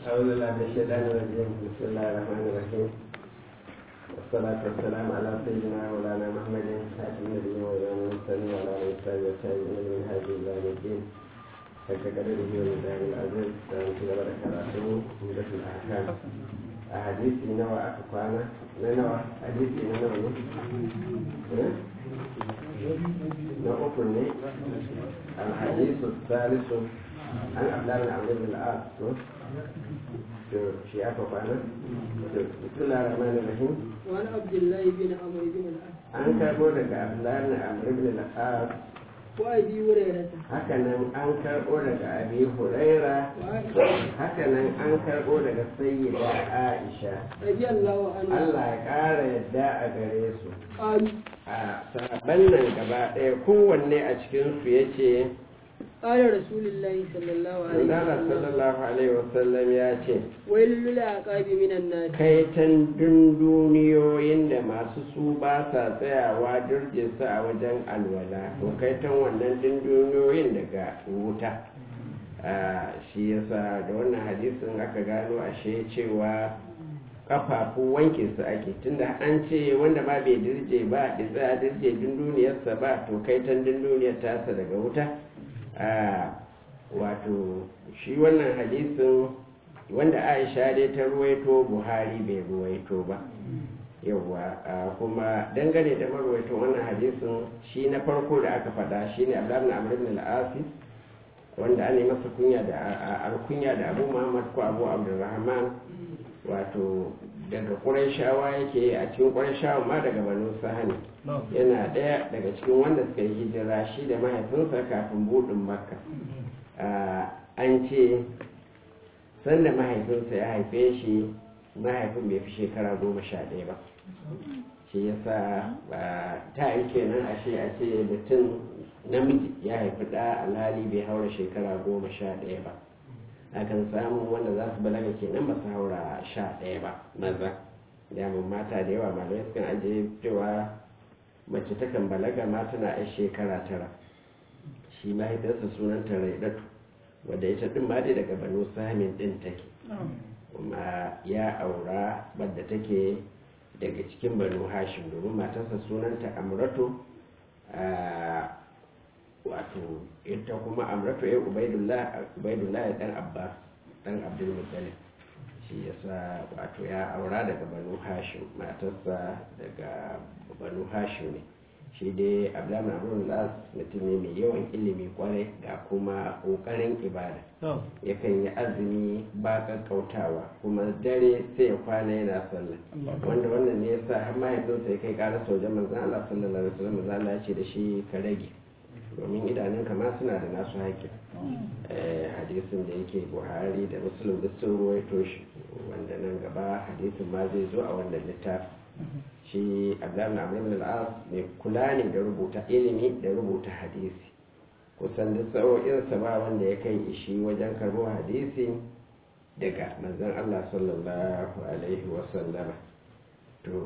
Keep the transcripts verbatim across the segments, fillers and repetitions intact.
أعوذ بالله من الشيطان الرجيم بسم الله الرحمن الرحيم والصلاة والسلام على سيدنا مولانا محمد خاتم النبيين وإمام المرسلين وعلى آله وصحبه والتابعين من هذه إلى يوم الدين حتى قدره والميزان العزيز سلام كده بركاته عمدة الأحكام أحاديثي نوى أفقانا نوى حديثي نوى نوى الحديث الثالث عن أبلان عمرو بن العاص في أفقانا بسم الله الرحمن الرحيم وعن عبد الله بن عمرو بن العاص an karɓo daga abdullahi amr ibn al-as وأبي هريرة hakanan an karɓo daga abi huraira وعائشة hakanan an karɓo daga sayyida aisha رضي الله عنها Allah ya ƙara yadda a gare su قالوا a sahabban nan gaba ɗaya kowanne a cikinsu ya ce قال رسول الله صلى الله عليه Allah وسلم sallallahu alaihi wasallam ya ce ويل للعقاب من الناس kaitan dunduniyoyin da masu su ba sa tsayawa dirje su a wajen alwala to kaitan wannan dunduniyoyin daga wuta shi yasa da wannan hadisin aka gano ashe cewa kafafu wanke su ake tunda an ce wanda ma bai dirje ba da tsaya dirje dunduniyarsa ba to kaitan dunduniyar tasa daga wuta wato shi wannan hadisin wanda aisha dai ta ruwaito buhari bai ruwaito ba yawwa kuma dangane da marwaito wannan hadisin shi na farko da aka fada shi ne abdullahi amr ibn al-asi wanda an yi masa kunya da alkunya da abu muhammad ko abu abdurrahman wato daga ƙurayshawa yake a cikin ƙurayshawa ma daga banu sahani yana ɗaya daga cikin wanda suka yi hijira shi da mahaifinsa kafin buɗin makka an ce sanda mahaifinsa ya haife shi mahaifin bai fi shekara goma sha ɗaya ba shi yasa ta yi kenan ashe a ce mutum namiji ya haifi ɗa alhali bai haura shekara goma sha ɗaya ba akan samu wanda za su balaga kenan ba su haura sha ɗaya ba maza damun mata da yawa malamai sukan ajiye cewa mace takan balaga ma tana yan shekara tara shi mahaifiyarsa sunanta raidatu wadda ita ɗin ma dai daga banu samin ɗin take kuma ya aura wadda take daga cikin banu hashim domin matarsa sunanta amratu wato ita kuma amratu ya ubaidullah ya dan abbas dan abdul muttalib shi yasa wato ya aura daga banu hashim matarsa daga banu hashim ne shi dai abdullahi abdul las mutum ne mai yawan ilimi kwarai ga kuma kokarin ibada yakan yi azumi ba kakkautawa kuma dare sai ya kwana yana sallah wanda wannan ne yasa har mahaifinsa ya kai ƙara sojan manzon Allah sallallahu alaihi wasallam manzon Allah ya ce da shi ka rage domin idanunka ma suna da nasu haƙƙin hadisin da yake buhari da muslim duk sun ruwaito shi wanda nan gaba hadisin ma zai zo a wannan littafi shi abdullahi amr ibn al-as mai kula ne da rubuta ilimi da rubuta hadisi kusan duk sa'o'insa ba wanda ya kai ishi wajen karbo hadisi daga manzon Allah sallallahu alaihi wasallam to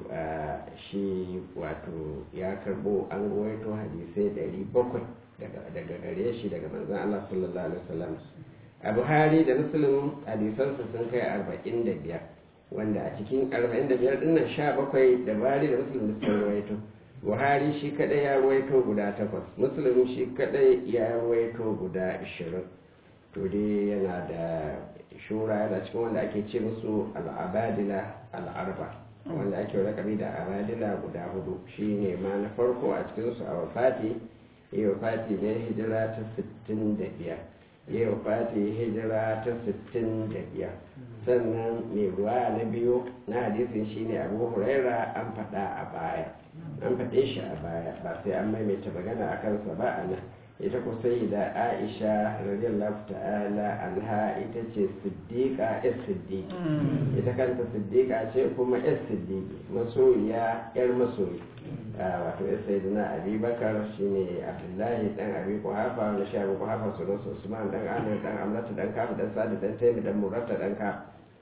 shi wato ya karbo an ruwaito hadisai ɗari bakwai daga gare shi daga manzan Allah sallallahu alaihi wasallam a buhari da muslim hadisansa sun kai arba'in da biyar wanda a cikin arba'in da biyar dinnan sha bakwai da buhari da muslim sun ruwaito buhari shi kadai ya ruwaito guda takwas muslim shi kadai ya ruwaito guda ashirin to dai yana da shura yana cikin wanda ake ce musu al'abadila al'arba wanda ake lakabi da abadila guda hudu shine ma na farko a cikinsu a wafati ya wafati ne hijira ta sittin da biyar ya wafati hijira ta sittin da biyar sannan mai ruwa na biyu na hadisin shine abu huraira an faɗa a baya an faɗe shi a baya ba sai an maimaita magana a kansa ba a nan ita ku sai da aisha radiyallahu ta'ala anha ita ce siddiqa es siddiqi ita kanta siddiqa ce kuma es siddiqi masoyiya yar masoyi wato es sayyidina abubakar shine abdullahi dan abi kuhafa wanda shi abu kuhafa sunan usman dan amir dan amlata dan kafu dan sadi dan taimi dan murata dan ka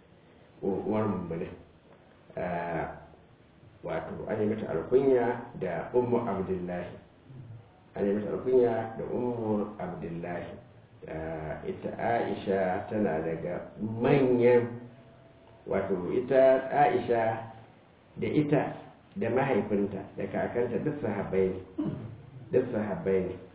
uwar mummune wato an yi mata alkunya da ummu abdullahi an yi mata alkunya da ummu abdullahi ita aisha tana daga manyan wato ita aisha da ita da mahaifinta da kakanta duk sahabbai ne duk sahabbai ne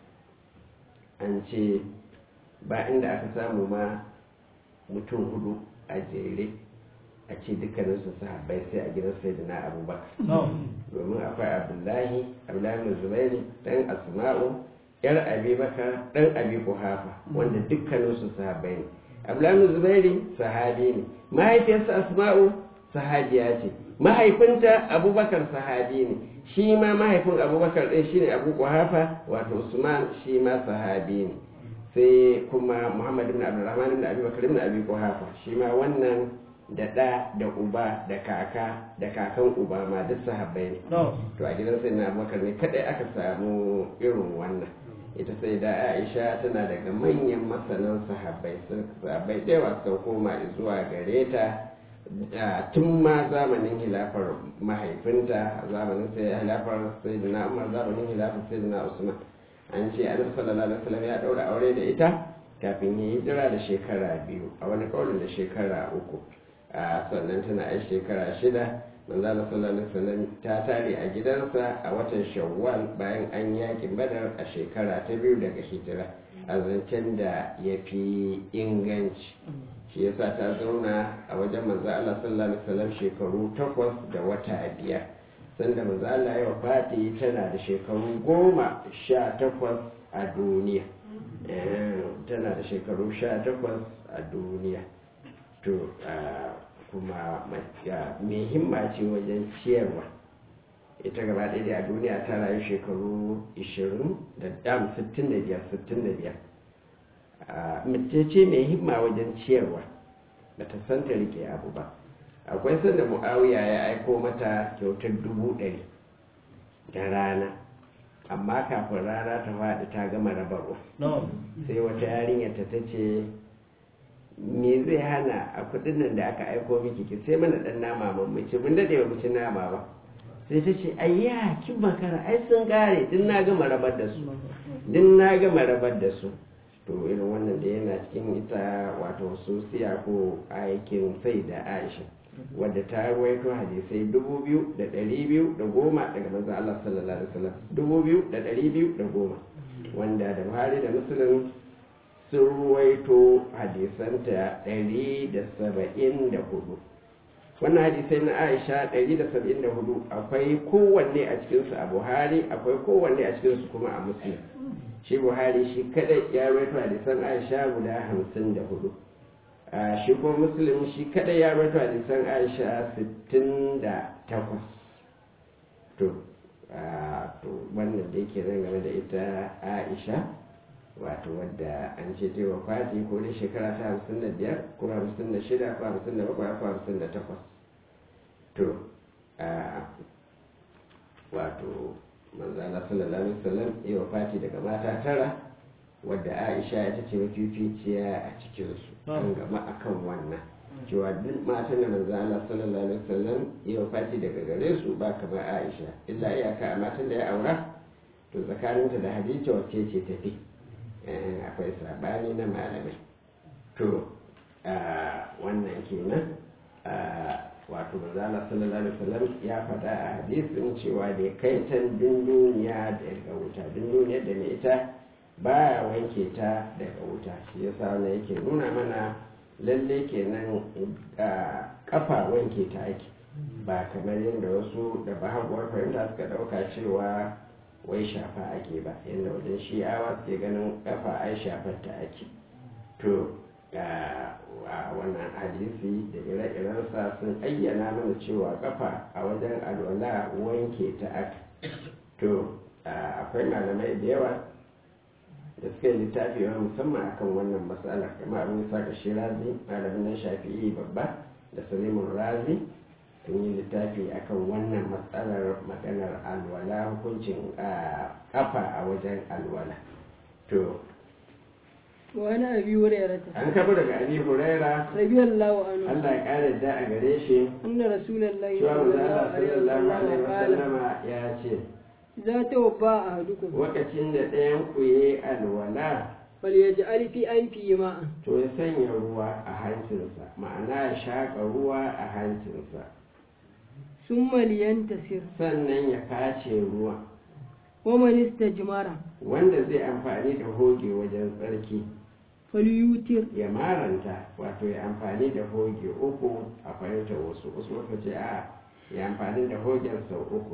an ce ba inda aka samu ma mutum hudu a jere a ce dukkaninsu sahabbai sai a gidan sai da na abubakar domin akwai abdullahi abdullahi zubairi dan asma'u yar abubakar dan abi kuhafa wanda dukkaninsu sahabbai ne abdullahi zubairi sahabi ne mahaifiyarsa asma'u sahabiya ce mahaifinta abubakar sahabi ne shi ma mahaifin abubakar ɗin shi ne abu kuhafa wato usman shi ma sahabi ne sai kuma muhammad ibn abdurrahman ibn abi bakar ibn abi kuhafa shi ma wannan da ɗa da uba da kaka da kakan uba ma duk sahabbai ne to a gidan sai na abubakar ne kadai aka samu irin wannan ita sai da aisha tana daga manyan masanan sahabbai sun sahabbai da yawa sun koma zuwa gare ta tun ma zamanin hilafar mahaifinta zamanin sai hilafar sayyidina umar zamanin hilafar sayyidina usman an ce annabi sallallahu alaihi wasallam ya daura aure da ita kafin ya hijira da shekara biyu a wani kaulin da shekara uku a sannan tana ai shekara shida manzo Allah sallallahu alaihi wasallam ta tare a gidansa a watan shawwal bayan an yakin badar a shekara ta biyu daga hijira a zancen da ya fi inganci shi yasa ta zauna a wajen manzo Allah sallallahu alaihi wasallam shekaru takwas da wata biyar sanda manzo Allah ya wafati tana da shekaru goma sha takwas a duniya tana da shekaru sha takwas a duniya to kuma mai himma ce wajen ciyarwa ita gaba ɗaya a duniya ta rayu shekaru ishirin da dam sittin da biyar sittin da biyar mace ce mai himma wajen ciyarwa ba ta san ta rike abu ba akwai sanda mu'awiya ya aiko mata kyautar dubu ɗari da rana amma kafin rana ta faɗi ta gama rabarwa sai wata yarinyar ta ce me zai hana a kudin nan da aka aiko miki ki sai mana dan nama mun ci mun dade ba mu ci nama ba sai ta ce ayya kin makara ai sun kare din na gama rabar da su din na gama rabar da su to irin wannan da yana cikin ita wato sosiya ko aikin sai da Aisha wadda ta rawaito hadisai dubu biyu da ɗari biyu da goma daga manzon Allah sallallahu alaihi wasallam dubu biyu da ɗari biyu da goma wanda da Buhari da Muslim sun ruwaito hadisanta ɗari da saba'in da hudu wannan hadisai na aisha ɗari da saba'in da hudu akwai kowanne a cikinsu a buhari akwai kowanne a cikinsu kuma a muslim shi buhari shi kadai ya ruwaito hadisan aisha guda hamsin da hudu shi kuma muslim shi kadai ya ruwaito hadisan aisha sittin da takwas to wannan da yake nan game da ita aisha wato wadda an ce ta wafati ko da shekara ta hamsin da biyar ko hamsin da shida ko hamsin da bakwai ko hamsin da takwas to wato manzana sallallahu alaihi wasallam ya wafati daga mata tara wadda aisha ita ce mafificiya a cikinsu an gama akan wannan cewa duk matan da manzana sallallahu alaihi wasallam ya wafati daga gare su ba kamar aisha illa iyaka a matan da ya aura to tsakaninta da hadija wacce ce tafi akwai sabani na malamai to wannan kenan wato manzala sallallahu alaihi wasallam ya faɗa a hadisin cewa da kai tan dunduniya daga wuta dunduniya da mai ita baya wanke ta daga wuta shi yasa wannan yake nuna mana lalle kenan kafa wanke ta ake ba kamar yadda wasu da bahaguwar fahimta suka ɗauka cewa wai shafa ake ba yadda wajen shi'awa ke ganin kafa ai shafar ta ake to a wannan hadisi da ire-irensa sun ayyana mana cewa kafa a wajen alwala wanke ta aka to akwai malamai da yawa da suka yi littafi wani musamman akan wannan matsalar kamar abin saka shi razi malamin nan shafi'i babba da salimun razi sun yi littafi akan wannan matsalar maganar alwala hukuncin kafa a wajen alwala to wani abi hurairah an kafa daga abi hurairah radiyallahu anhu Allah ya kare da a gare shi anna rasulullahi sallallahu alaihi wasallam ya ce za ta wabba a hadukum lokacin da ɗayan ku yi alwala falyaj'al fi anfihi ma'an to ya sanya ruwa a hancinsa ma'ana ya shaƙa ruwa a hancinsa thumma liyantasir sannan ya face ruwa wa man istajmara wanda zai amfani da hoge wajen tsarki falyutir ya maranta wato ya amfani da hoge uku a fahimtar wasu wasu wata ce a ya amfani da hogen sau uku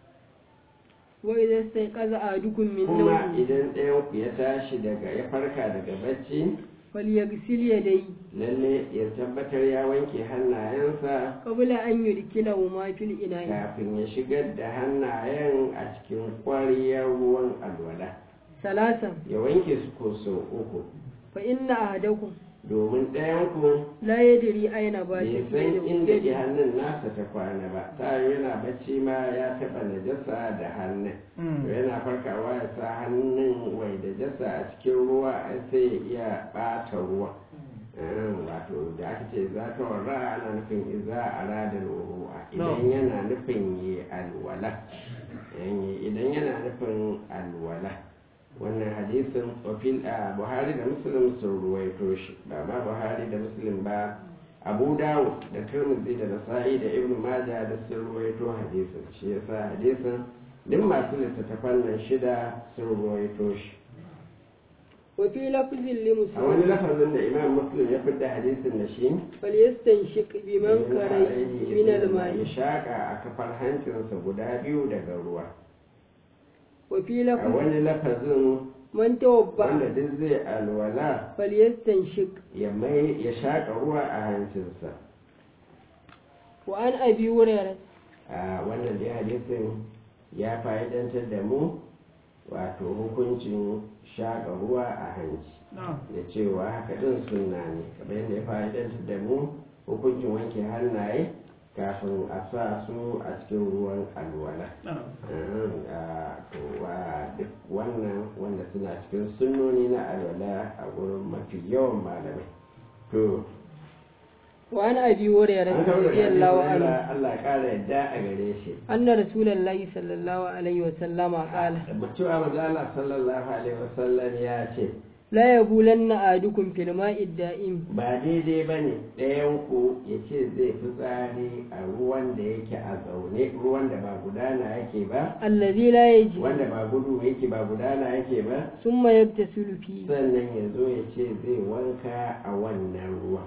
wa idza istayqaza ahadukum min kuma nawmi idan ɗayan ku ya tashi daga ya farka daga bacci falyaghsil yadayhi lalle ya tabbatar ya wanke hannayensa qabla an yudkilahuma fil ina'i kafin ya shigar da hannayen a cikin ƙwariyar ruwan alwala salasan ya wanke su ko sau uku fa inna ahadakum domin ɗayan ku la yadri aina bai bashi san inda ke hannun nasa ta kwana ba ta yana bacci ma ya taɓa najasa da hannun to yana farkawa ya sa hannun wai da jasa a cikin ruwa sai ya iya ɓata ruwa wato da aka ce za ta warra ana nufin iza a radar ruwa idan yana nufin yi alwala idan yana nufin alwala wannan hadisin wafil a buhari da muslim sun ruwaito shi ba ma buhari da muslim ba abu dawud da tirmidhi da nasa'i da ibn majah da sun ruwaito hadisin shi yasa hadisin duk masu littattafan nan shida sun ruwaito shi wa fi lafzin li a wani muslim lafazin da imam muslim ya fidda hadisin da shi falyastanshik biman karai min ya al-ma'i shaka a kafar hancinsa guda biyu daga ruwa wa fi a lafzin wani lafazin man tawabba wanda duk zai alwala falyastanshik ya mai ya shaka ruwa a hancinsa wa an abi hurairah a wannan dai hadisin ya fa'idantar da mu wato hukuncin shaka ruwa a hanci da cewa haka din sunna ne kamar yadda ya fa'idantar da mu hukuncin wanke hannaye kafin a sa su a cikin ruwan alwala to duk wannan wanda suna cikin sunnoni na alwala a gurin mafi yawan malamai to wa an abi hurairah an kawo da radiyallahu anhu Allah ya kara yadda a gare shi anna rasulullahi sallallahu alaihi wa sallama qala cewa manzo Allah sallallahu alaihi wasallam ya ce la yabulanna ahadukum fil ma'i da'im ba daidai ba ne ɗayanku ya ce zai fi tsari a ruwan da yake a zaune ruwan da ba gudana yake ba allazi la yaji wanda ba gudu yake ba gudana yake ba summa yaktasilu fi sannan ya zo ya ce zai wanka a wannan ruwa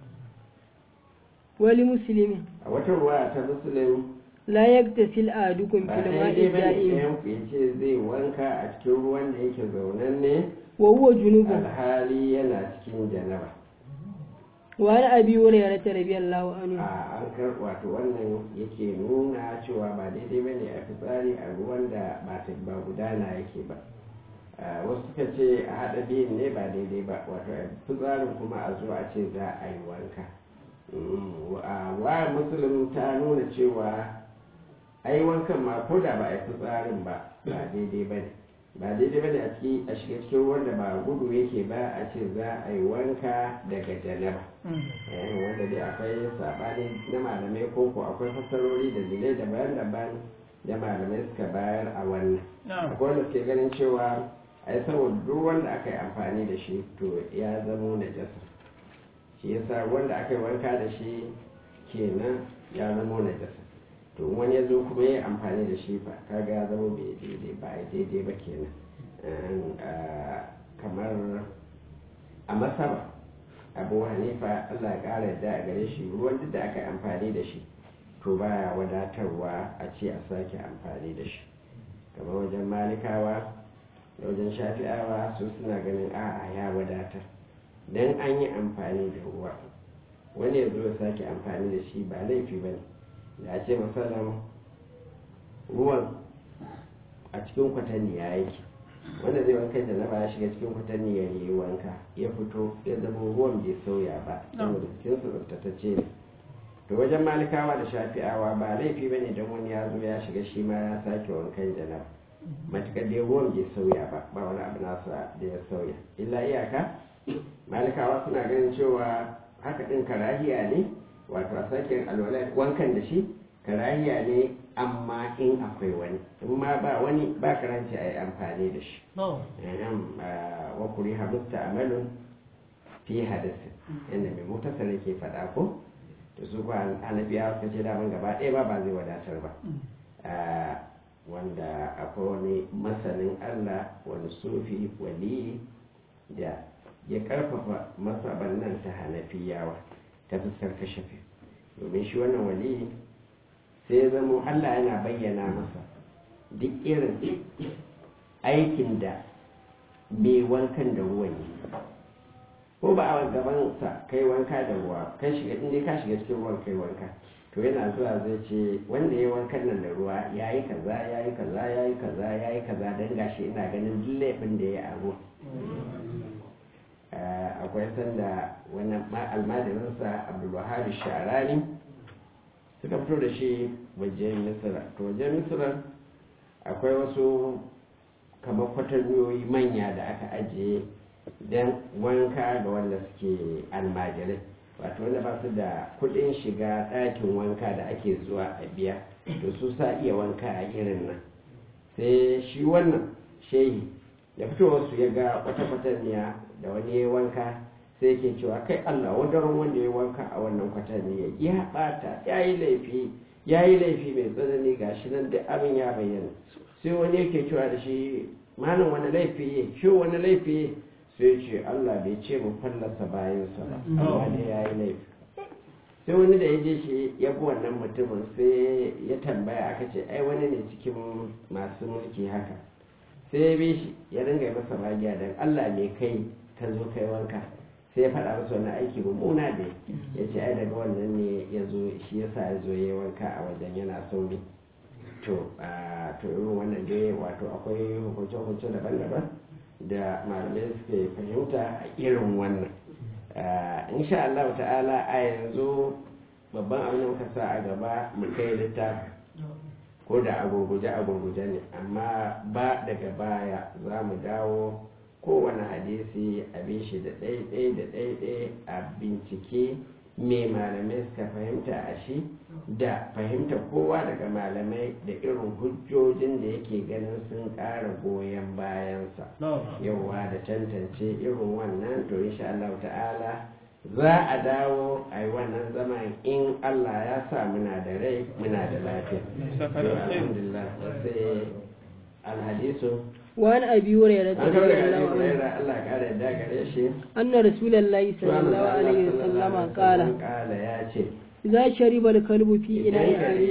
wali muslimin a wata ruwa ta musulun la yaktasil ahadukum ba fil ma'i daidai ba ne da'im ɗayanku ya ce zai wanka a cikin ruwan da yake zaunen ne wa huwa junubun alhali yana cikin janaba wa an abi hurairah radiyallahu anhu a an kar wato wannan yake nuna cewa ba daidai ba ne a fitsari a ruwan da ba ta ba gudana yake ba wasu suka ce a haɗa biyun ne ba daidai ba wato a fitsarin kuma a zuwa ce za a yi wanka wa musulun ta nuna cewa a yi wankan ma ko da ba a yi fitsarin ba ba daidai ba ne ba daidai ba ne a ciki a shiga cikin ruwan da ba gudu yake ba a ce za a yi wanka daga janaba wanda dai akwai saɓani na malamai ko ko akwai fassarori da dalilai daban-daban da malamai suka bayar a wannan akwai wanda suke ganin cewa ai saboda duk wanda aka yi amfani da shi to ya zamo najasa shi yasa wanda aka yi wanka da shi kenan ya zamo najasa to wani ya zo kuma ya amfani da shi fa kaga ya zama bai daidai ba daidai ba kenan kamar a masaba abu hanifa allah ya kara yadda a gare shi ruwan duk da aka yi amfani da shi to baya wadatarwa a ce a sake amfani da shi kamar wajen malikawa da wajen shafi'awa su suna ganin a'a ya wadatar dan an yi amfani da ruwa wani ya zo ya sake amfani da shi ba laifi ba ne da ce matsalan ruwan a cikin kwatanni ya yake wanda zai wanka da na ba ya shiga cikin kwatanni ya yi wanka ya fito ya zama ruwan bai sauya ba saboda cikin su tsaftatacce ne to wajen malikawa da shafi'awa ba laifi bane don wani ya zo ya shiga shi ma ya sake wankan janaba matukar dai ruwan bai sauya ba ba wani abu nasa da ya sauya illa iyaka malikawa suna ganin cewa haka din karahiya ne wato a sake alwala wankan da shi karahiya ne amma in akwai wani in ma ba wani ba karanci a yi amfani da shi wa kuri hamusta amalun fi hadasi yadda mai mutasar ke faɗa ko da su ba hanafiya suka ce daman gaba ɗaya ba ba zai wadatar ba wanda akwai wani masanin Allah wani sufi wali da ya karfafa masaban nan ta hanafiyawa ta fuskar kashafi domin shi wannan wali sai ya zama Allah yana bayyana masa duk irin aikin da mai wankan da ruwan yi ko ba a gabansa kai wanka da ruwa kai shiga inda ka shiga cikin ruwan kai wanka to yana zuwa zai ce wanda ya wankan nan da ruwa ya yi kaza ya yi kaza ya yi kaza ya yi kaza don gashi ina ganin duk laifin da ya yi a ruwa akwai sanda wani almajirinsa abdulwahari sharani suka fito da shi wajen misira to wajen misira akwai wasu kamar kwatanniyoyi manya da aka ajiye don wanka ga wanda suke almajirai wato wanda ba su da kudin shiga ɗakin wanka da ake zuwa a biya to su sa iya wanka a irin nan sai shi wannan shehi da fitowarsu ya ga wata kwatanniya da wani ya wanka sai yake cewa kai Allah wadaron wanda ya wanka a wannan kwatanniya ya bata ya yi laifi ya yi laifi mai tsanani ga shi nan duk abin ya bayyana sai wani yake cewa da shi malam wani laifi ya shi wani laifi ya sai ce Allah bai ce mu fallasa bayansa ba amma dai ya yi laifi sai wani da ya je shi ya bi wannan mutumin sai ya tambaya aka ce ai wani ne cikin masu mulki haka sai ya bi shi ya dinga masa magiya don Allah mai kai ka zo kai wanka sai ya faɗa masa wani aiki mummuna da ya ce ai daga wannan ne ya zo shi yasa ya zo ya wanka a wajen yana sauri to to irin wannan dai wato akwai hukunce-hukunce daban-daban da malamai suke fahimta a irin wannan insha Allah ta'ala a yanzu babban abin da muka sa a gaba mu kai littafi ko da a gurguje a gurguje ne amma ba daga baya za mu dawo kowane hadisi a bi shi da ɗaiɗai da ɗaiɗai a bincike me malamai suka fahimta a shi da fahimta kowa daga malamai da irin hujjojin da yake ganin sun ƙara goyon bayansa yauwa da tantance irin wannan to insha Allah ta'ala za a dawo a yi wannan zaman in Allah ya sa muna da rai muna da lafiya alhamdulillah sai alhadisu وعن أبي هريرة رضي الله عنه الله قال أن رسول الله صلى الله عليه وسلم قال قال يا شيخ إذا شرب الكلب في إناء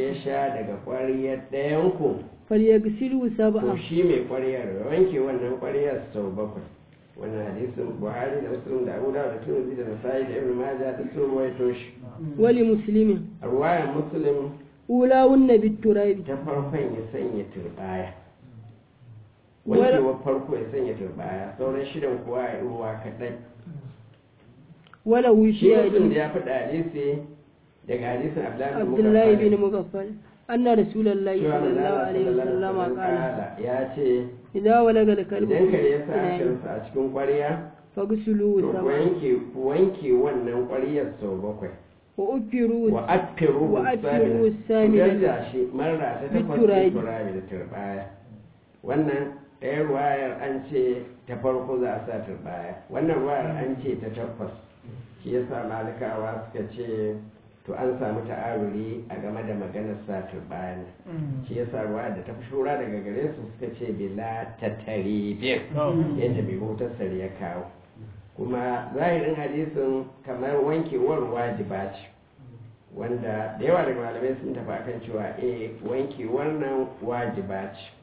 أحدكم فليغسله سبعا shi mai ƙwariyar wanke wannan ƙwariyar sau bakwai wannan hadisin Buhari da Muslim da Abu Dawud da Tirmidhi da Nasa'i da Ibn Majah da sun rawaito shi wali muslimin ruwayan Muslim ulawunna biturabi ta farkon ya sanya turbaya wankewar farko ya sanya turbaya sauran shidan kuwa ya ruwa kaɗai wala wushiya da ya faɗa hadisi daga hadisin abdullahi bin mugaffal anna rasulullahi sallallahu alaihi wasallam qala ya ce idan walaga da kalbu idan kare ya sa kansa a cikin ƙwariya fagsulu to wanke wanke wannan ƙwariyar sau bakwai wa ufiru wa afiru wa afiru sami da shi marra ta takwas turabi da turbaya wannan ɗaya ruwayar an ce ta farko za a sa turbaya wannan ruwayar an ce ta takwas shi yasa malikawa suka ce to an samu ta'aruri a game da maganar sa turbaya shi yasa ruwayar da ta fi shura daga gare su suka ce bila ta taribin yadda bai hutar ya kawo kuma zahirin hadisin kamar wankewar wajiba ce wanda da yawa daga malamai sun tafi akan cewa eh wankewar nan wajiba ce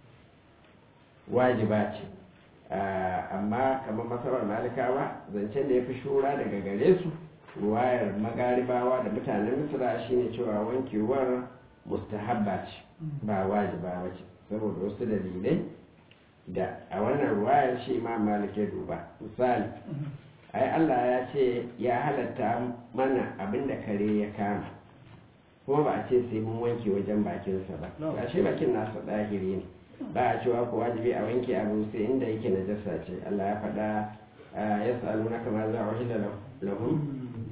wajiba ce amma kamar masarar malikawa zancen da ya fi shura daga gare su ruwayar magaribawa da mutanen misra shine cewa wankewar mustahabba ce ba wajiba ba ce saboda wasu dalilai da a wannan ruwayar shi ma malik ya duba misali ai Allah ya ce ya halatta mana abinda kare ya kama kuma ba a ce sai mun wanke wajen bakinsa ba ba shi bakin nasa ɗahiri ne ba a cewa ko wajibi a wanke abu sai inda yake najasa ce Allah ya faɗa ya sa'alu na kamar za a wahila lahum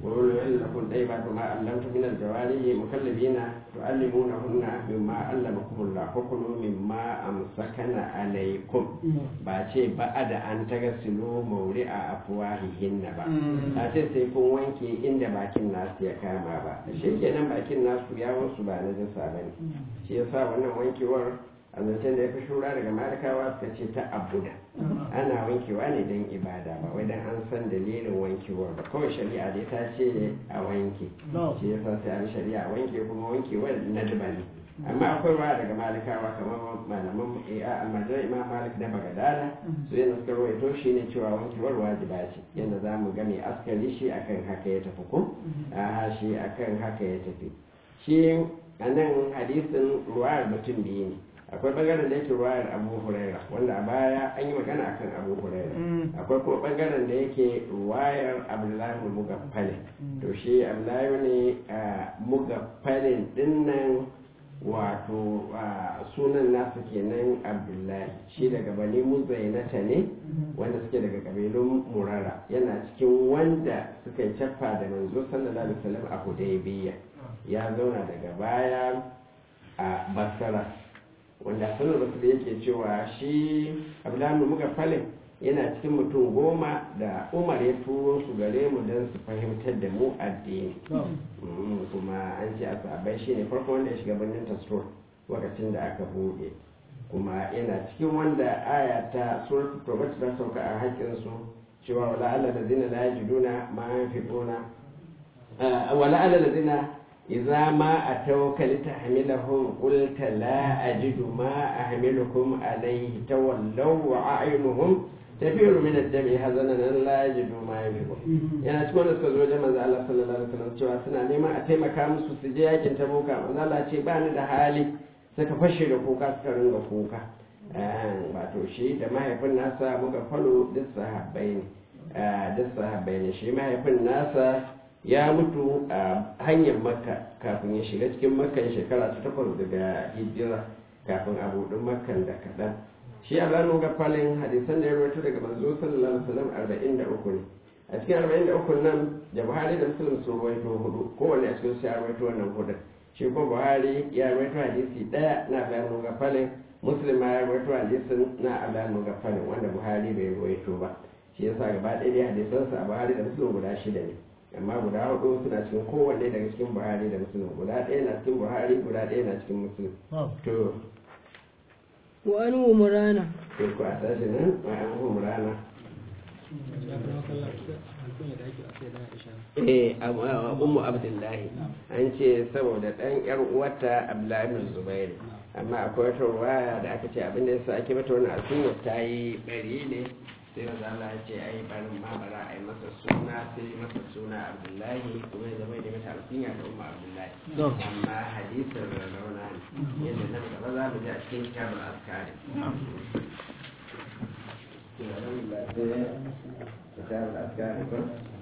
وقولوا إن لكم طيبات ما علمتم من الجوارح مكلبين تعلمونهن مما علمكم الله فكلوا مما أمسكن عليكم باce بعد أن تغسلوا موضع أفواههن ba a ce sai kun wanke inda bakin nasu ya kama ba shi kenan bakin nasu yawon su ba na jinsa bane shi yasa wannan wankewar a zancen da ya fi shura daga malikawa suka ce ta abuda ana wankewa ne don ibada ba wai don an san dalilin wankewar ba kawai shari'a dai ta ce a wanke shi yasa sai an shari'a wanke kuma wankewar na duba ne amma akwai ruwa daga malikawa kamar malaman a almajirar imam malik da bagadana su yana suka rawaito shi ne cewa wankewar wajiba ce yadda za mu ga mai askari shi akan haka ya tafi ko a shi akan haka ya tafi shi a nan hadisin ruwayar mutum biyu ne akwai bangaren da yake ruwayar abu huraira wanda a baya an yi magana akan abu huraira akwai kuma bangaren da yake ruwayar abdullahi mugaffalin to shi abdullahi ne mugaffalin dinnan wato sunan nasu kenan abdullahi shi daga bani muzainata ne wanda suke daga kabilun murara yana cikin wanda suka yi caffa da manzo sallallahu alaihi wasallam a hudaybiya ya zauna daga baya a basra wanda sanar basu da yake cewa shi abdullahi muka falin yana cikin mutum goma da umar ya turo su gare mu don su fahimtar da mu addini kuma an ce a sahabbai shi ne farko wanda ya shiga birnin tasro lokacin da aka buɗe kuma yana cikin wanda aya ta suratul tauba ta sauka a haƙƙinsu cewa wala alla ladina la yajiduna ma yanfiquna wala alla ladina إذا ما أتوك لتحملهم قلت لا أجد ما أحملكم عليه تولوا وأعينهم تفيض من الدم حزنا أن لا يجدوا ما ينفقون يعني cikin wanda suka zo wajen manzo Allah sallallahu alaihi wasallam cewa suna neman a taimaka musu su je yakin Tabuka manzo Allah ce ba ni da hali suka fashe da kuka suka ringa kuka wato shi da mahaifin nasa muka falo duk sahabbai ne duk sahabbai ne shi mahaifin nasa ya mutu a hanyar makka kafin ya shiga cikin makkan shekara ta takwas daga hijira kafin a buɗin makkan da kaɗan shi a ranar gafalin hadisan da ya rawaito daga manzo sallallahu alaihi wasallam arba'in da uku ne a cikin arba'in da uku nan da buhari da muslim sun rawaito hudu kowanne a cikin su ya rawaito wannan hudun shi ko buhari ya rawaito hadisi ɗaya na ranar gafalin muslim ma ya rawaito hadisin na ranar gafalin wanda buhari bai rawaito ba shi yasa gaba ɗaya dai hadisansa a buhari da muslim guda shida ne amma guda hudu suna cikin kowanne daga cikin buhari da musulun guda ɗaya na cikin buhari guda ɗaya na cikin musulun to wa an umrana to ko a tashi nan wa an umrana eh ummu abdullahi an ce saboda dan yar uwarta abdullahi bin zubair amma akwai wata ruwaya da aka ce abinda yasa ake mata wannan alkunya ta yi bari ne sai maza Allah ya ce ai barin ma bara ai masa suna sai masa suna Abdullahi kuma ya zama da mata alkunya da umma Abdullahi amma hadisin rauna ne yadda nan gaba za mu ji a cikin kitabul askari kitabul askari